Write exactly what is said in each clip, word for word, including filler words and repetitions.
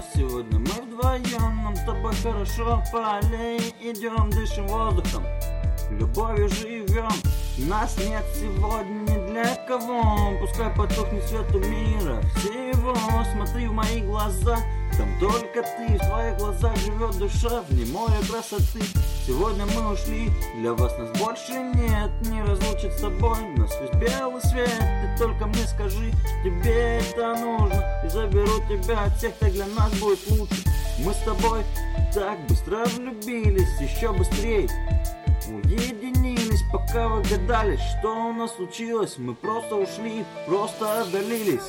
хорошо. Сегодня мы вдвоем, нам с тобой хорошо. По аллее идем, дышим воздухом, любовью живем. Нас нет сегодня ни для кого. Пускай потухнет свет у мира всего. Смотри в мои глаза, там только ты. В твоих глазах живет душа, в ней море красоты. Сегодня мы ушли, для вас нас больше нет. Не разлучит с тобой нас весь белый свет. Ты только мне скажи, тебе это нужно, и заберу тебя от всех, так для нас будет лучше. Мы с тобой так быстро влюбились, еще быстрее уединились, пока вы гадали, что у нас случилось. Мы просто ушли, просто отдалились.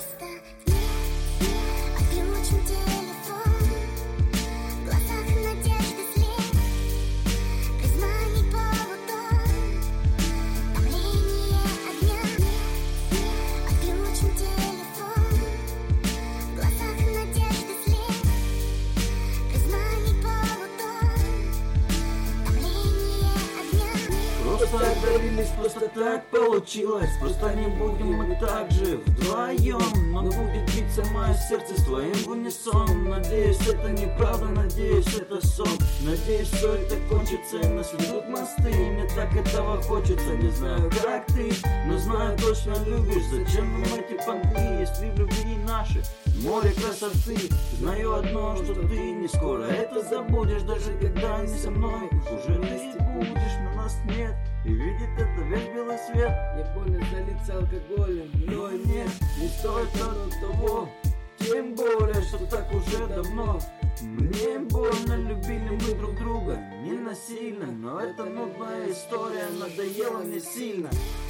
Просто отдалились, просто так получилось. Просто не будем мы так же вдвоем, но будет биться мое сердце с твоим в унисон. Надеюсь, это неправда, надеюсь, это сон. Надеюсь, все это кончится и нас ведут мосты. Мне так этого хочется, не знаю как ты, но знаю, точно любишь. Зачем нам эти понты, если в любви наши море красоты? Знаю одно, что ты не скоро это забудешь. Даже когда не со мной, уже ты будешь, но нас нет, и видит это весь белый свет. Я больно залиться алкоголем, но нет, не стоит оно того. Тем более, что так уже давно. Мне больно, любили мы друг друга не насильно, но эта нудная история надоела мне сильно.